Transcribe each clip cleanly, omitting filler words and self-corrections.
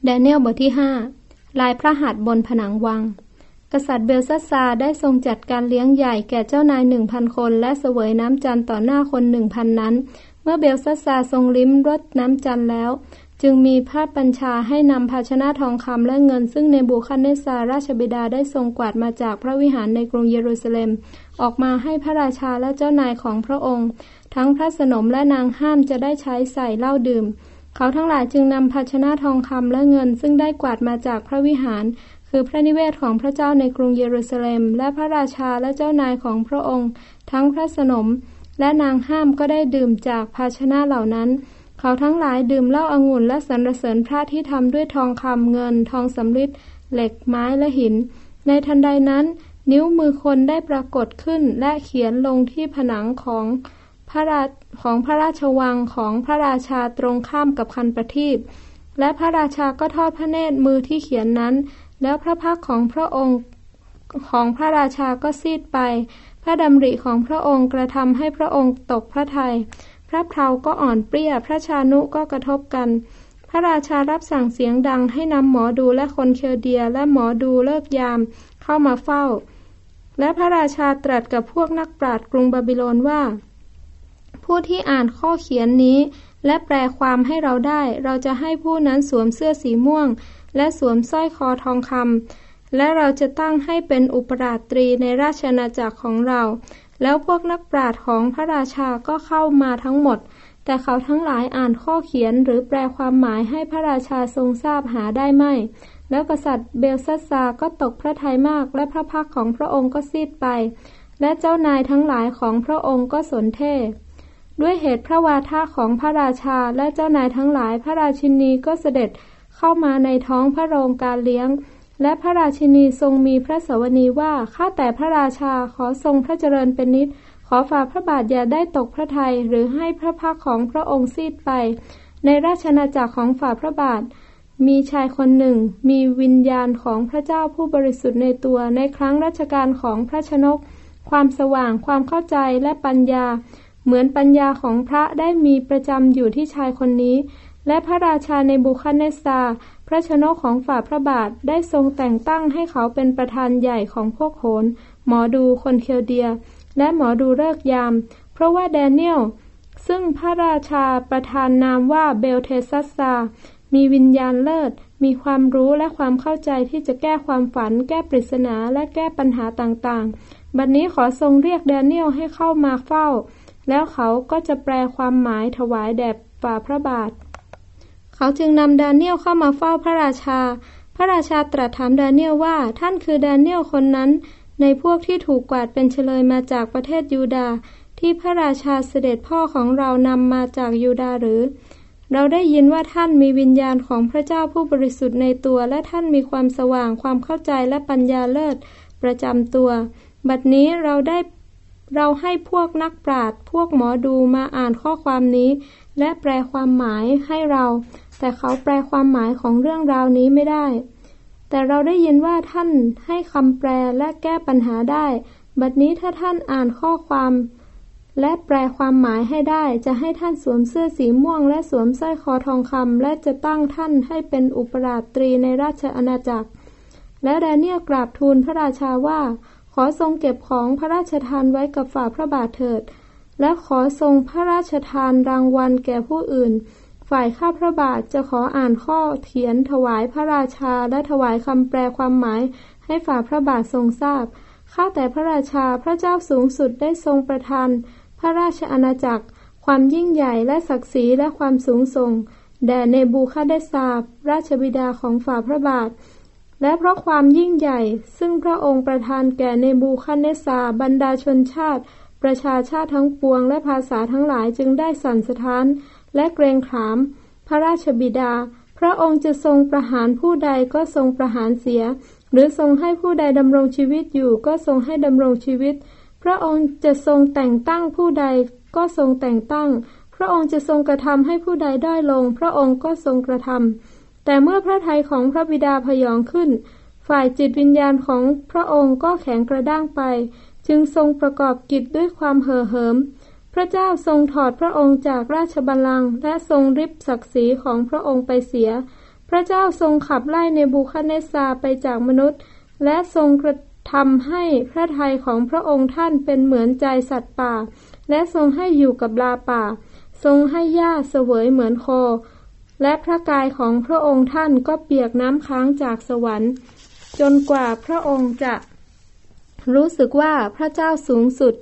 แดเนียลบทที่5ลายพระหัตถ์บนผนังวังกษัตริย์เบลซัสซาร์ได้ทรงจัดการเลี้ยงใหญ่แก่เจ้านาย 1,000 คนและเสวยน้ำจันทร์ต่อหน้าคน 1,000 นั้นเมื่อเบลซัสซาร์ทรงลิ้มรสน้ำจันทร์แล้วจึงมีพระบัญชาให้นำภาชนะทองคำและเงินซึ่งเนบูคัดเนซาร์ราชบิดาได้ทรงกวาดมาจากพระวิหารในกรุงเยรูซาเล็มออกมาให้พระราชาและเจ้านายของพระองค์ทั้งพระสนมและนางห้ามจะได้ใช้ใส่เหล้าดื่มเขาทั้งหลายจึงนำภาชนะทองคำและเงินซึ่งได้กวาดมาจากพระวิหารคือพระนิเวศของพระเจ้าในกรุงเยรูซาเล็มและพระราชาและเจ้านายของพระองค์ทั้งพระสนมและนางห้ามก็ได้ดื่มจากภาชนะเหล่านั้นเขาทั้งหลายดื่มเหล้าองุ่นและสรรเสริญพระที่ทำด้วยทองคำเงินทองสำริดเหล็กไม้และหินในทันใดนั้นนิ้วมือคนได้ปรากฏขึ้นและเขียนลงที่ผนังของพระราชวังของพระราชาตรงข้ามกับคันประทีปและพระราชาก็ทอดพระเนตรมือที่เขียนนั้นแล้วพระพักตร์ของพระองค์ของพระราชาก็ซีดไปพระดำริของพระองค์กระทำให้พระองค์ตกพระทัยพระเพลาก็อ่อนเปรี้ยพระชานุก็กระทบกันพระราชารับสั่งเสียงดังให้นำหมอดูและคนเคลเดียและหมอดูเลิกยามเข้ามาเฝ้าและพระราชาตรัสกับพวกนักปราชญ์กรุงบาบิโลนว่าผู้ที่อ่านข้อเขียนนี้และแปลความให้เราได้เราจะให้ผู้นั้นสวมเสื้อสีม่วงและสวมสร้อยคอทองคำและเราจะตั้งให้เป็นอุปราชตรีในราชอาณาจักรของเราแล้วพวกนักปราชญ์ของพระราชาก็เข้ามาทั้งหมดแต่เขาทั้งหลายอ่านข้อเขียนหรือแปลความหมายให้พระราชาทรงทราบหาได้ไม่แล้วกษัตริย์เบลซัสซาร์ก็ตกพระทัยมากและพระพักตร์ของพระองค์ก็ซีดไปและเจ้านายทั้งหลายของพระองค์ก็สนเท่ด้วยเหตุพระวาทะของพระราชาและเจ้านายทั้งหลายพระราชินีก็เสด็จเข้ามาในท้องพระโรงการเลี้ยงและพระราชินีทรงมีพระสวนีว่าข้าแต่พระราชาขอทรงพระเจริญเป็นนิจขอฝ่าพระบาทอย่าได้ตกพระทัยหรือให้พระพักตร์ของพระองค์ซีดไปในราชอาณาจักรของฝ่าพระบาทมีชายคนหนึ่งมีวิญญาณของพระเจ้าผู้บริสุทธิ์ในตัวในครั้งรัชกาลของพระชนกความสว่างความเข้าใจและปัญญาเหมือนปัญญาของพระได้มีประจำอยู่ที่ชายคนนี้และพระราชาเนบูคัดเนซาร์พระชนกของฝ่าพระบาทได้ทรงแต่งตั้งให้เขาเป็นประธานใหญ่ของพวกโหรหมอดูคนเคลเดียและหมอดูฤกษ์ยามเพราะว่าแดเนียลซึ่งพระราชาประทานนามว่าเบลเทซัสซาร์มีวิญญาณเลิศมีความรู้และความเข้าใจที่จะแก้ความฝันแก้ปริศนาและแก้ปัญหาต่างๆบัดนี้ขอทรงเรียกแดเนียลให้เข้ามาเฝ้าแล้วเขาก็จะแปลความหมายถวายแด่ฝ่าพระบาทเขาจึงนำดาเนียลเข้ามาเฝ้าพระราชาพระราชาตรัสถามดาเนียลว่าท่านคือดาเนียลคนนั้นในพวกที่ถูกกวาดเป็นเฉลยมาจากประเทศยูดาห์ที่พระราชาเสด็จพ่อของเรานำมาจากยูดาห์หรือเราได้ยินว่าท่านมีวิญญาณของพระเจ้าผู้บริสุทธิ์ในตัวและท่านมีความสว่างความเข้าใจและปัญญาเลิศประจำตัวบัดนี้เราให้พวกนักปราชญ์พวกหมอดูมาอ่านข้อความนี้และแปลความหมายให้เราแต่เขาแปลความหมายของเรื่องราวนี้ไม่ได้แต่เราได้ยินว่าท่านให้คำแปลและแก้ปัญหาได้บัดนี้ถ้าท่านอ่านข้อความและแปลความหมายให้ได้จะให้ท่านสวมเสื้อสีม่วงและสวมสร้อยคอทองคำและจะตั้งท่านให้เป็นอุปราชตรีในราชอาณาจักรและดาเนียลกราบทูลพระราชาว่าขอทรงเก็บของพระราชทานไว้กับฝ่าพระบาทเถิดและขอทรงพระราชทานรางวัลแก่ผู้อื่นฝ่ายข้าพระบาทจะขออ่านข้อเขียนถวายพระราชาและถวายคำแปลความหมายให้ฝ่าพระบาททรงทราบข้าแต่พระราชาพระเจ้าสูงสุดได้ทรงประทานพระราชอาณาจักรความยิ่งใหญ่และศักดิ์ศรีและความสูงส่งแด่เนบูคัดเนซาร์ราชบิดาของฝ่าพระบาทและเพราะความยิ่งใหญ่ซึ่งพระองค์ประทานแก่เนบูคัดเนซาร์บรรดาชนชาติประชาชาติทั้งปวงและภาษาทั้งหลายจึงได้สั่นสะท้านและเกรงขามพระราชบิดาพระองค์จะทรงประหารผู้ใดก็ทรงประหารเสียหรือทรงให้ผู้ใดดำรงชีวิตอยู่ก็ทรงให้ดำรงชีวิตพระองค์จะทรงแต่งตั้งผู้ใดก็ทรงแต่งตั้งพระองค์จะทรงกระทำให้ผู้ใดด้อยลงพระองค์ก็ทรงกระทำแต่เมื่อพระทัยของพระบิดาพยองขึ้นฝ่ายจิตวิญญาณของพระองค์ก็แข็งกระด้างไปจึงทรงประกอบกิจด้วยความเห่อเหิมพระเจ้าทรงถอดพระองค์จากราชบัลลังก์และทรงริบศักดิ์ศรีของพระองค์ไปเสียพระเจ้าทรงขับไล่เนบูคัดเนสซาร์ไปจากมนุษย์และทรงกระทำให้พระทัยของพระองค์ท่านเป็นเหมือนใจสัตว์ป่าและทรงให้อยู่กับลาป่าทรงให้หญ้าเสวยเหมือนโคและพระกายของพระองค์ท่านก็เปียกน้ำค้างจากสวรรค์จนกว่าพระองค์จะรู้สึกว่าพระเจ้าสูงสุด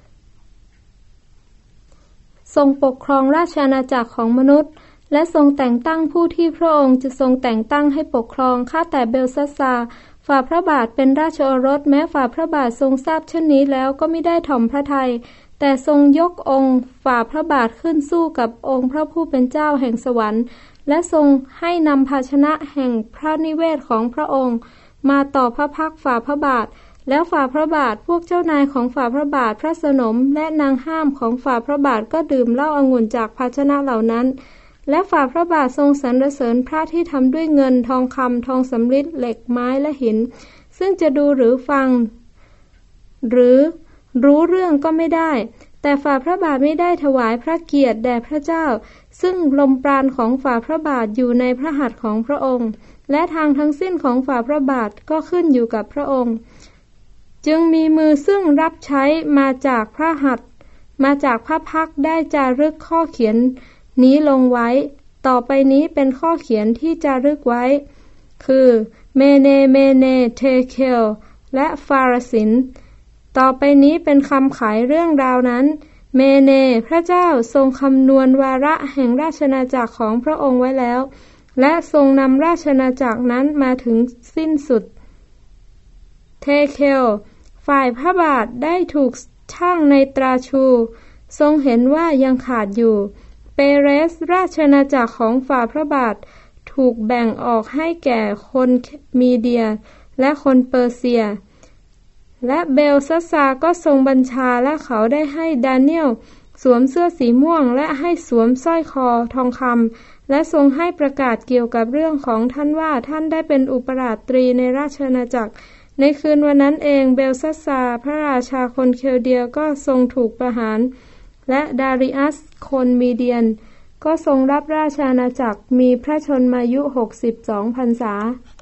ทรงปกครองราชอาณาจักรของมนุษย์และทรงแต่งตั้งผู้ที่พระองค์จะทรงแต่งตั้งให้ปกครองข้าแต่เบลซัสซาร์ฝ่าพระบาทเป็นราชโอรสแม้ฝ่าพระบาททรงทราบเช่นนี้แล้วก็ไม่ได้ถ่อมพระทัยแต่ทรงยกองค์ฝ่าพระบาทขึ้นสู้กับองค์พระผู้เป็นเจ้าแห่งสวรรค์และทรงให้นำภาชนะแห่งพระนิเวศของพระองค์มาต่อพระพักฝ่าพระบาทแล้วฝ่าพระบาทพวกเจ้านายของฝ่าพระบาทพระสนมและนางห้ามของฝ่าพระบาทก็ดื่มเหล้าองุ่นจากภาชนะเหล่านั้นและฝ่าพระบาททรงสรรเสริญพระที่ทำด้วยเงินทองคำทองสำริดเหล็กไม้และหินซึ่งจะดูหรือฟังหรือรู้เรื่องก็ไม่ได้แต่ฝ่าพระบาทไม่ได้ถวายพระเกียรติแด่พระเจ้าซึ่งลมปราณของฝ่าพระบาทอยู่ในพระหัตถ์ของพระองค์และทางทั้งสิ้นของฝ่าพระบาทก็ขึ้นอยู่กับพระองค์จึงมีมือซึ่งรับใช้มาจากพระหัตถ์มาจากพระพักตร์ได้จารึกข้อเขียนนี้ลงไว้ต่อไปนี้เป็นข้อเขียนที่จารึกไว้คือเมเนเมเนเทเคลและฟาราสินต่อไปนี้เป็นคำขายเรื่องราวนั้นเมเนพระเจ้าทรงคำนวณวาระแห่งราชอาณาจักรของพระองค์ไว้แล้วและทรงนำราชอาณาจักรนั้นมาถึงสิ้นสุดเทเคลฝ่ายพระบาทได้ถูกชั่งในตราชูทรงเห็นว่ายังขาดอยู่เปเรสราชอาณาจักรของฝ่าพระบาทถูกแบ่งออกให้แก่คนมีเดียและคนเปอร์เซียและเบลซัสซาร์ก็ทรงบัญชาและเขาได้ให้ดาเนียลสวมเสื้อสีม่วงและให้สวมสร้อยคอทองคำและทรงให้ประกาศเกี่ยวกับเรื่องของท่านว่าท่านได้เป็นอุปราชตรีในราชอาณาจักรในคืนวันนั้นเองเบลซัสซาร์พระราชาคนเคลเดียก็ทรงถูกประหารและดาริอัสคนมีเดียนก็ทรงรับราชอาณาจักรมีพระชนมายุ62 พรรษา